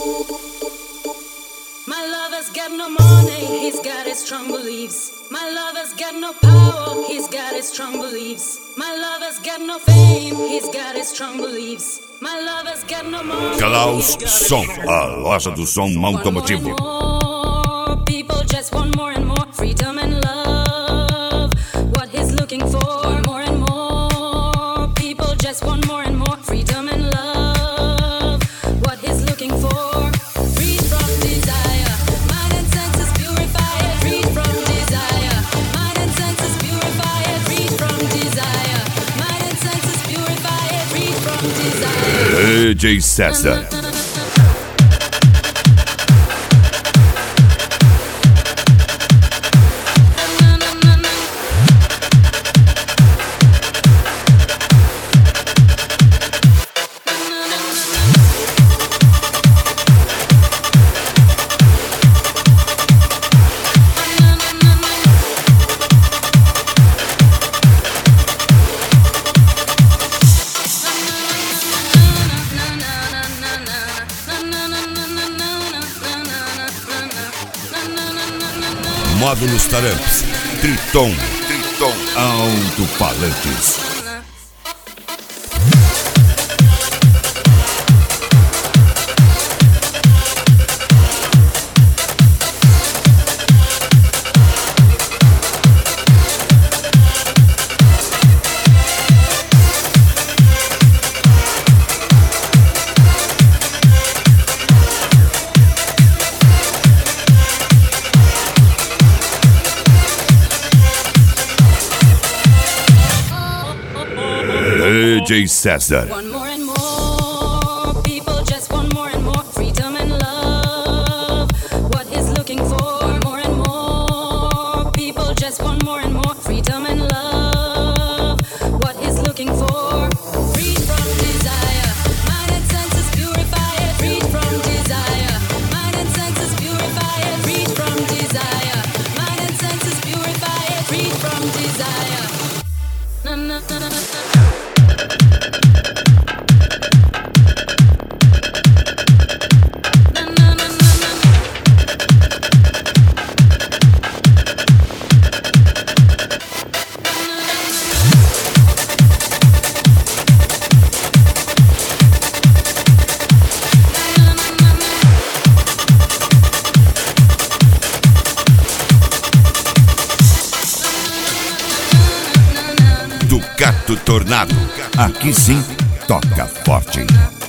My lover's got no money, he's got his strong beliefs. My lover's got no power, he's got his strong beliefs. My lover's got no fame, he's got his strong beliefs. My lover's got no money. Klaus Som, a loja do som automotivo. People just want more and more freedom and love. What he's looking for, more and more. People just want more and more freedom and love. What he's looking for, freed from desire. Mind and senses purified, freed from desire. Mind and senses purified, freed from desire. Mind and senses purified, freed from desire. DJ César. Módulos Taramps, Triton, Alto-Falantes. DJ César. Want more and more. People just want more and more freedom and love. What he's looking for, more and more. People just want more and more freedom and love. What he's looking for, freed from desire. Mind and senses purified, freed from desire. Mind and senses purified, freed from desire. Mind and senses purified, freed from desire. Na na na na na. Ducato Tornado, aqui sim toca forte.